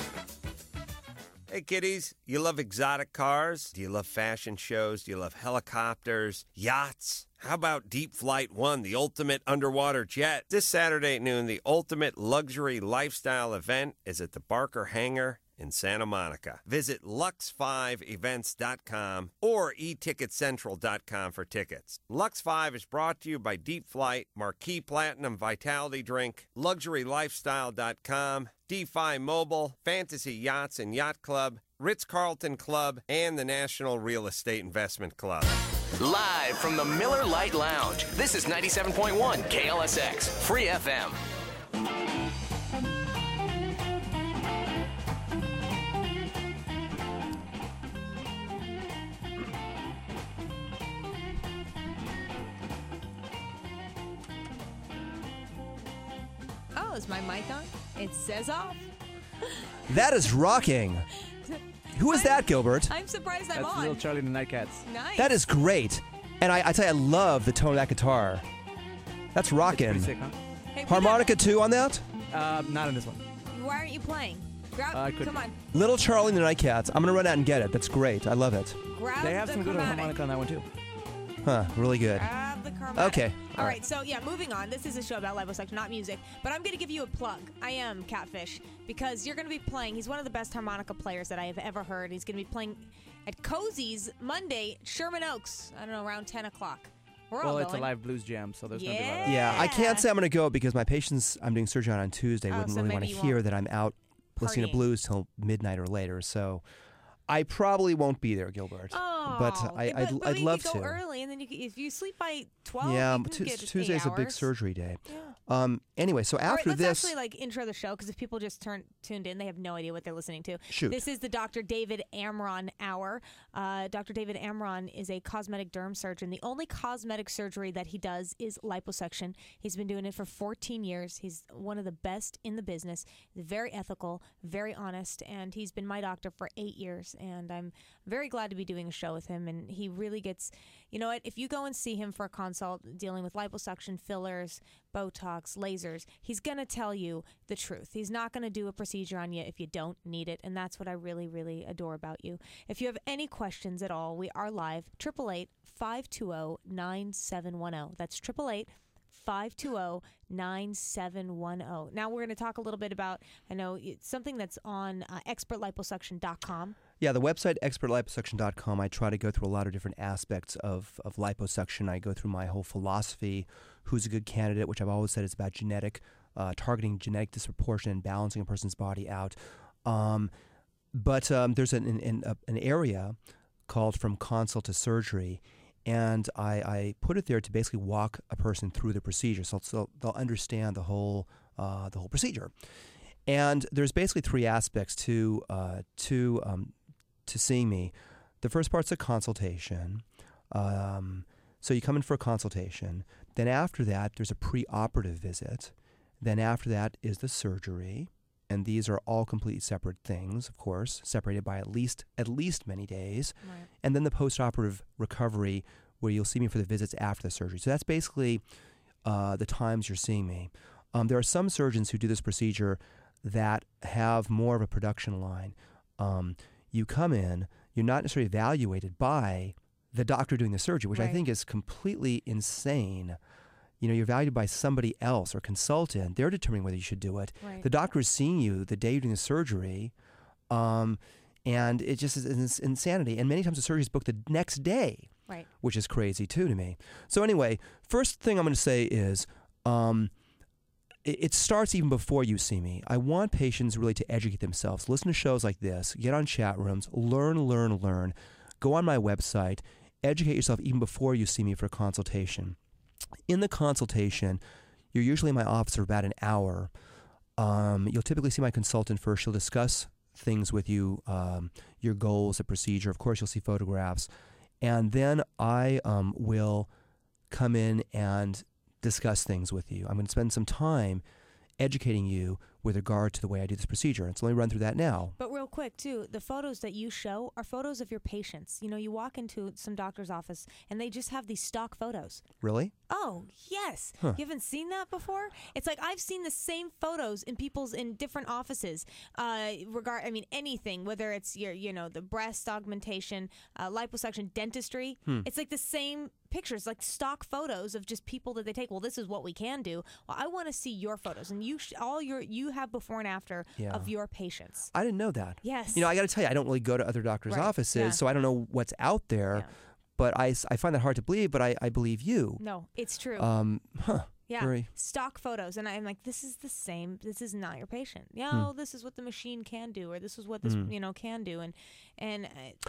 Hey, kiddies, you love exotic cars? Do you love fashion shows? Do you love helicopters, yachts? How about Deep Flight One, the ultimate underwater jet? This Saturday at noon, the ultimate luxury lifestyle event is at the Barker Hangar in Santa Monica. Visit Lux5events.com or eticketcentral.com for tickets. Lux 5 is brought to you by Deep Flight, Marquis Platinum Vitality Drink, LuxuryLifestyle.com, DeFi Mobile, Fantasy Yachts and Yacht Club, Ritz-Carlton Club, and the National Real Estate Investment Club. Live from the Miller Lite Lounge, this is 97.1 KLSX, Free FM. Oh, is my mic on? It says off. That is rocking. Who is that, Gilbert? I'm surprised I'm That's on. Little Charlie and the Nightcats. Nice. That is great. And I tell you, I love the tone of that guitar. That's rocking. Pretty sick, huh? Hey, Harmonica too on that? Not on this one. Why aren't you playing? Grab, I couldn't. come on. Little Charlie and the Nightcats. I'm going to run out and get it. That's great. I love it. Grab They have the some good chromatic. harmonica on that one, too. Huh, really good. Grab the chromatic. Okay. All right, so yeah, moving on. This is a show about liposuction, not music. But I'm going to give you a plug. I am Catfish because you're going to be playing. He's one of the best harmonica players that I have ever heard. He's going to be playing at Cozy's Monday, Sherman Oaks. I don't know, around 10 o'clock. We're all Well, it's a going. live blues jam, so there's going to be a lot of... Yeah, I can't say I'm going to go because my patients I'm doing surgery on Tuesday Oh, wouldn't so really want maybe to you hear won't that I'm out listening to partying. blues till midnight or later. So I probably won't be there, Gilbert. Oh, but I'd you love could go to. early, and then if you sleep by 12, Yeah, you can get Tuesday's 8 a big hours. surgery day. Anyway, so All right, after let's this, actually intro the show because if people just tuned in, they have no idea what they're listening to. Shoot. This is the Dr. David Amron Hour. Dr. David Amron is a cosmetic derm surgeon. The only cosmetic surgery that he does is liposuction. He's been doing it for 14 years. He's one of the best in the business. Very ethical, very honest, and he's been my doctor for 8 years. And I'm very glad to be doing a show with him. And he really gets, you know what? If you go and see him for a consult dealing with liposuction, fillers, Botox, lasers, he's going to tell you the truth. He's not going to do a procedure on you if you don't need it, and that's what I really, really adore about you. If you have any questions at all, we are live, 888-520-9710. That's 888-520-9710. Now we're going to talk a little bit about, I know, something that's on expertliposuction.com. yeah, the website expertliposuction.com, I try to go through a lot of different aspects of liposuction. I go through my whole philosophy, who's a good candidate, which I've always said is about targeting genetic disproportion and balancing a person's body out. But there's an area called From Consult to Surgery, And I put it there to basically walk a person through the procedure, so they'll understand the whole procedure. And there's basically three aspects to seeing me. The first part's a consultation. So you come in for a consultation. Then after that, there's a pre-operative visit. Then after that is the surgery. And these are all completely separate things, of course, separated by at least many days. Right. And then the post-operative recovery, where you'll see me for the visits after the surgery. So that's basically the times you're seeing me. There are some surgeons who do this procedure that have more of a production line. You come in, you're not necessarily evaluated by the doctor doing the surgery, which I think is completely insane. You're valued by somebody else or consultant. They're determining whether you should do it. Right. The doctor is seeing you the day you're doing the surgery, and it just is insanity. And many times the surgery is booked the next day, which is crazy too to me. So anyway, first thing I'm going to say is it starts even before you see me. I want patients really to educate themselves. Listen to shows like this. Get on chat rooms. Learn. Go on my website. Educate yourself even before you see me for a consultation. In the consultation, you're usually in my office for about an hour. You'll typically see my consultant first. She'll discuss things with you, your goals, the procedure. Of course, you'll see photographs. And then I will come in and discuss things with you. I'm going to spend some time educating you with regard to the way I do this procedure. And so let me run through that now. But real quick, too, the photos that you show are photos of your patients. You walk into some doctor's office, and they just have these stock photos. Really? Oh, yes. Huh. You haven't seen that before? It's like I've seen the same photos in different offices. Anything, whether it's the breast augmentation, liposuction, dentistry. It's like the same pictures, like stock photos of just people that they take. Well, this is what we can do. Well, I want to see your photos, and you have before and after of your patients. I didn't know that. Yes. I got to tell you, I don't really go to other doctors' offices, so I don't know what's out there. Yeah. But I find that hard to believe, but I believe you. No, it's true. Yeah, stock photos. And I'm like, this is the same. This is not your patient. This is what the machine can do, or this is what this, can do. And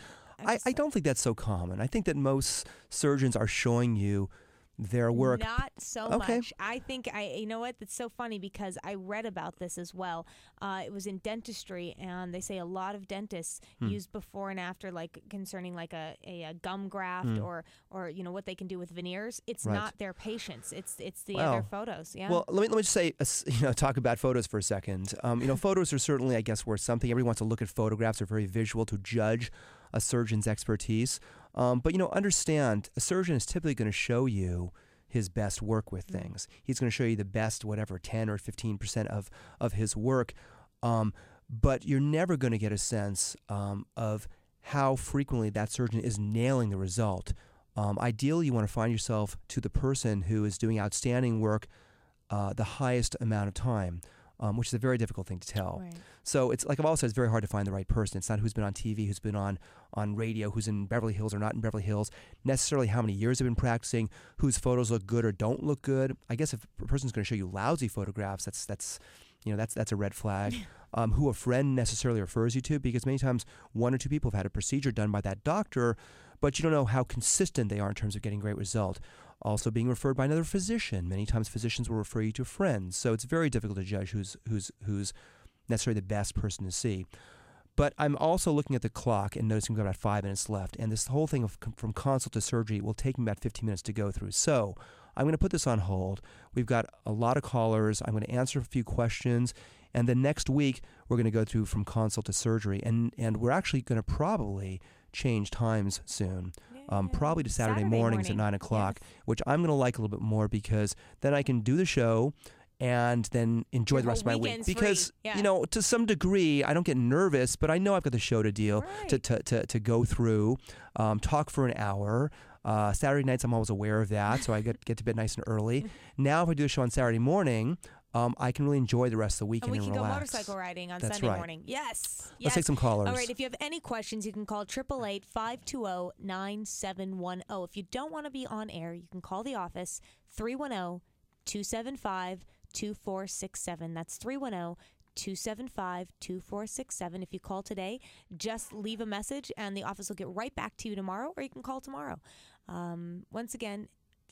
I don't think that's so common. I think that most surgeons are showing you their work. Not so much. I think you know what? That's so funny because I read about this as well. It was in dentistry, and they say a lot of dentists use before and after, like concerning like a gum graft or what they can do with veneers. It's not their patients. It's the other photos. Yeah. Well, let me just say talk about photos for a second. Photos are certainly, I guess, worth something. Everyone wants to look at photographs. They're very visual to judge a surgeon's expertise. But understand, a surgeon is typically going to show you his best work with things. He's going to show you the best, 10 or 15% of his work. But you're never going to get a sense of how frequently that surgeon is nailing the result. Ideally, you want to find yourself to the person who is doing outstanding work the highest amount of time. Which is a very difficult thing to tell. Right. So it's like I've always said, it's very hard to find the right person. It's not who's been on TV, who's been on radio, who's in Beverly Hills or not in Beverly Hills, necessarily how many years they've been practicing, whose photos look good or don't look good. I guess if a person's going to show you lousy photographs, that's a red flag. Who a friend necessarily refers you to, because many times one or two people have had a procedure done by that doctor, but you don't know how consistent they are in terms of getting great result. Also being referred by another physician. Many times physicians will refer you to friends. So it's very difficult to judge who's necessarily the best person to see. But I'm also looking at the clock and noticing we've got about 5 minutes left. And this whole thing from consult to surgery will take me about 15 minutes to go through. So I'm going to put this on hold. We've got a lot of callers. I'm going to answer a few questions. And then next week, we're going to go through from consult to surgery. And we're actually going to probably change times soon. Probably to Saturday mornings at 9 o'clock, which I'm going to like a little bit more because then I can do the show and then enjoy the rest of my week. Because, to some degree, I don't get nervous, but I know I've got the show to deal, to go through, talk for an hour. Saturday nights, I'm always aware of that, so I get to bed nice and early. Now, if I do a show on Saturday morning, I can really enjoy the rest of the weekend and relax. And we can go motorcycle riding on Sunday morning. Yes. Let's take some callers. All right. If you have any questions, you can call 888-520-9710. If you don't want to be on air, you can call the office 310-275-2467. That's 310-275-2467. If you call today, just leave a message and the office will get right back to you tomorrow, or you can call tomorrow. Once again,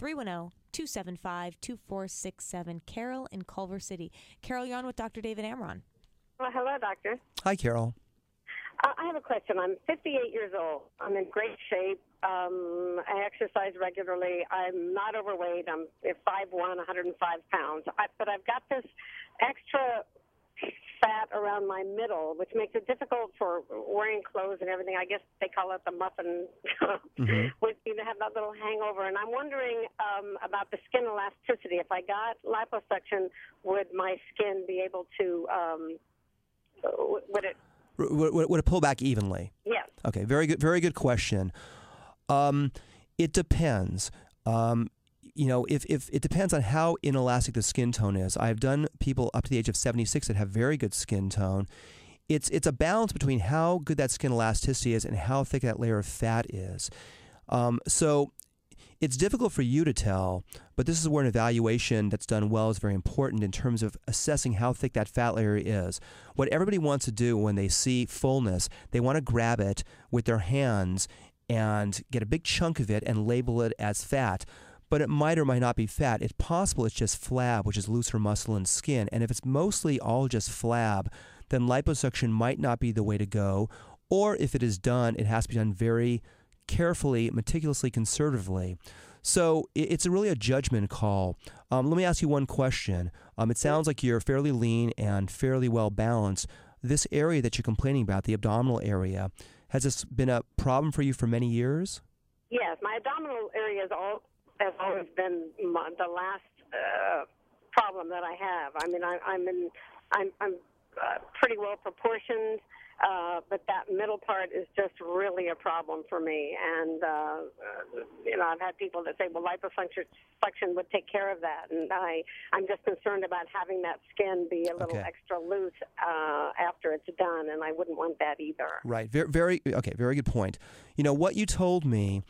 310-275-2467. Carol in Culver City. Carol, you're on with Dr. David Amron. Well, hello, doctor. Hi, Carol. I have a question. I'm 58 years old. I'm in great shape. I exercise regularly. I'm not overweight. I'm 5'1", 105 pounds. But I've got this extra fat around my middle, which makes it difficult for wearing clothes and everything. I guess they call it the muffin, which you have that little hangover. And I'm wondering about the skin elasticity. If I got liposuction, would my skin be able to, would it pull back evenly? Yes. Okay, very good question. It depends. If it depends on how inelastic the skin tone is. I've done people up to the age of 76 that have very good skin tone. It's a balance between how good that skin elasticity is and how thick that layer of fat is. So it's difficult for you to tell, but this is where an evaluation that's done well is very important in terms of assessing how thick that fat layer is. What everybody wants to do when they see fullness, they want to grab it with their hands and get a big chunk of it and label it as fat. But it might or might not be fat. It's possible it's just flab, which is looser muscle and skin. And if it's mostly all just flab, then liposuction might not be the way to go. Or if it is done, it has to be done very carefully, meticulously, conservatively. So it's really a judgment call. Let me ask you one question. It sounds like you're fairly lean and fairly well balanced. This area that you're complaining about, the abdominal area, has this been a problem for you for many years? Yes, my abdominal area has always been the last problem that I have. I mean, I'm pretty well proportioned, but that middle part is just really a problem for me. And I've had people that say, well, liposuction would take care of that, and I'm just concerned about having that skin be a little extra loose after it's done, and I wouldn't want that either. Right. Very good point. What you told me.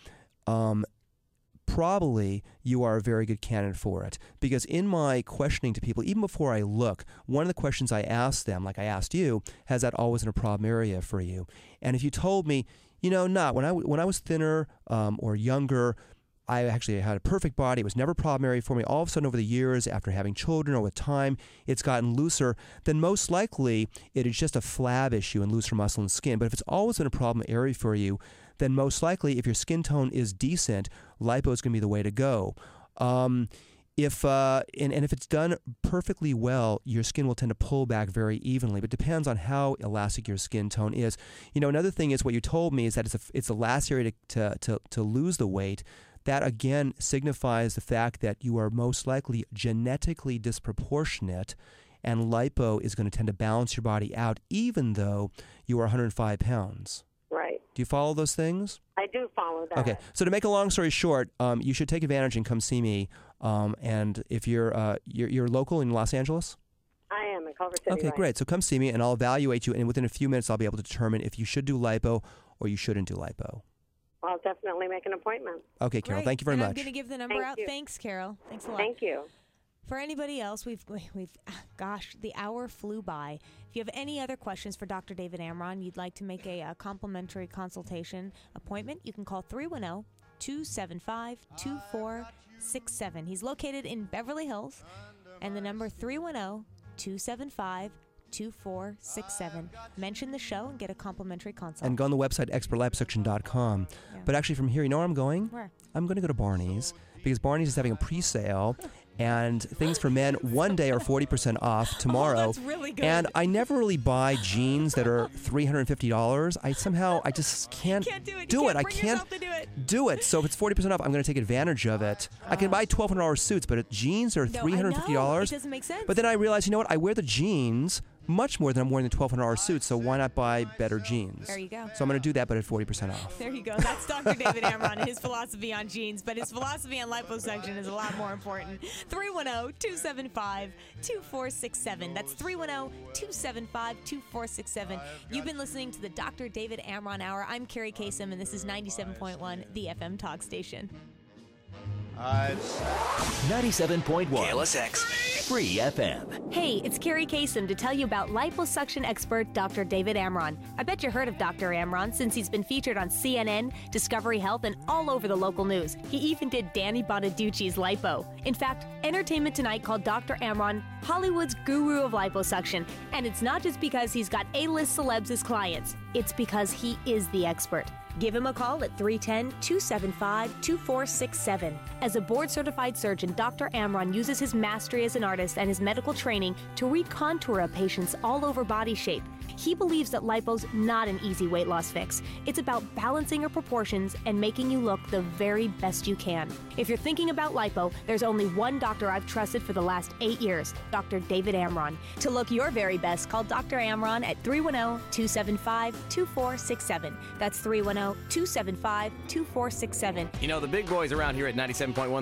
Probably you are a very good candidate for it, because in my questioning to people, even before I look, one of the questions I asked them, like I asked you, has that always been a problem area for you? And if you told me, not when I was thinner or younger, I actually had a perfect body. It was never a problem area for me. All of a sudden, over the years, after having children or with time, it's gotten looser. Then most likely it is just a flab issue and looser muscle and skin. But if it's always been a problem area for you, then most likely, if your skin tone is decent, lipo is going to be the way to go. If it's done perfectly well, your skin will tend to pull back very evenly. But it depends on how elastic your skin tone is. Another thing is what you told me is that it's the last area to lose the weight. That again signifies the fact that you are most likely genetically disproportionate, and lipo is going to tend to balance your body out, even though you are 105 pounds. Right. Do you follow those things? I do follow that. Okay. So to make a long story short, you should take advantage and come see me. And if you're local in Los Angeles? I am in Culver City. Okay, great. So come see me, and I'll evaluate you, and within a few minutes, I'll be able to determine if you should do lipo or you shouldn't do lipo. I'll definitely make an appointment. Okay, Carol. Great. Thank you very much. I'm going to give the number out. You. Thanks, Carol. Thanks a lot. Thank you. For anybody else, we've the hour flew by. If you have any other questions for Dr. David Amron, you'd like to make a complimentary consultation appointment, you can call 310-275-2467. He's located in Beverly Hills, and the number 310-275-2467. Mention the show and get a complimentary consult. And go on the website, expertliposuction.com. Yeah. But actually from here, you know where I'm going? Where? I'm going to go to Barney's, because Barney's is having a pre-sale, and things for men one day are 40% off tomorrow. Oh, that's really good. And I never really buy jeans that are $350. I just can't do it. I can't do it. So if it's 40% off, I'm going to take advantage of it. I can buy $1,200 suits, but jeans are $350. It doesn't make sense. But then I realized, you know what? I wear the jeans much more than I'm wearing the $1,200 suit, so why not buy better jeans? There you go. So I'm going to do that, but at 40% off. There you go. That's Dr. David Amron and his philosophy on jeans, but his philosophy on liposuction is a lot more important. 310-275-2467. That's 310-275-2467. You've been listening to the Dr. David Amron Hour. I'm Carrie Kasem, and this is 97.1, the FM talk station. 97.1 KLSX. Free FM. Hey, it's Carrie Kasem to tell you about liposuction expert Dr. David Amron. I bet you heard of Dr. Amron since he's been featured on CNN, Discovery Health, and all over the local news. He even did Danny Bonaducci's lipo. In fact, Entertainment Tonight called Dr. Amron Hollywood's guru of liposuction. And it's not just because he's got A-list celebs as clients. It's because he is the expert. Give him a call at 310-275-2467. As a board-certified surgeon, Dr. Amron uses his mastery as an artist and his medical training to recontour a patient's all-over body shape. He believes that lipo's not an easy weight loss fix. It's about balancing your proportions and making you look the very best you can. If you're thinking about lipo, there's only one doctor I've trusted for the last 8 years, Dr. David Amron. To look your very best, call Dr. Amron at 310-275-2467. That's 310-275-2467. You know, the big boys around here at 97.1